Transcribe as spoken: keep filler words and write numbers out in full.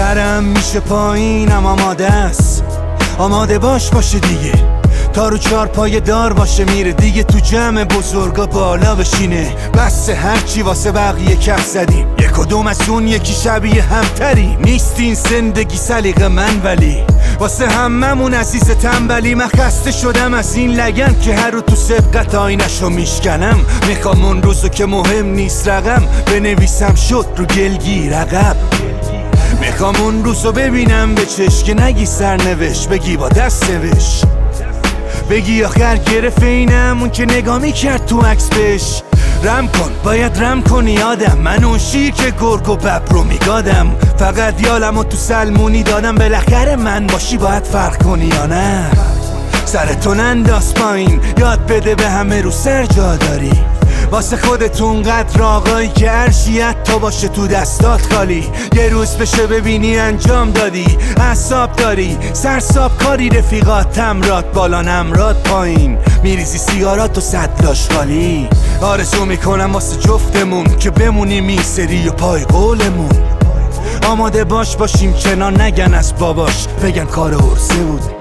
سرم میشه پایینم آماده است، آماده باش باشه دیگه، تا رو چار پای دار باشه میره دیگه، تو جمع بزرگا بالا بشینه، بس هرچی واسه بقیه کف زدیم، یک کدوم از اون یکی شبیه همتری نیست این زندگی سلیقه من، ولی واسه هممون عزیز تنبلی. من خسته شدم از این لگن که هر رو تو سبقت آینشو میشکنم، میخوام اون روزو که مهم نیست رقم بنویسم شد رو گلگیر عقب، میخوام اون روزو ببینم به چشم که نگی سرنوشت بگی با دست نوشت، بگی آخر گرفت اینم اون که نگاه میکرد تو عکس بهش، رم کن باید رم کنی یادم من اون شیر که گرگ و ببر رو میگادم، فقط یالمو تو سلمونی دادم، بالاخره من باشی باید فرق کنی یا نه، سرتو ننداز پایین یاد بده به همه رو سر جا داری، واسه خودتون قدر آقایی که عرشیت تا باشه تو دستات خالی، یه روز بشه ببینی انجام دادی، اعصاب داری سرساب کاری، رفیقات تمرات بالا نمرات پایین، میریزی سیگارات و صدلاش خالی، آرزو میکنم واسه جفتمون که بمونیم این سری و پای قولمون، آماده باش باشیم کنار نگن از باباش بگن کار عرضه بود.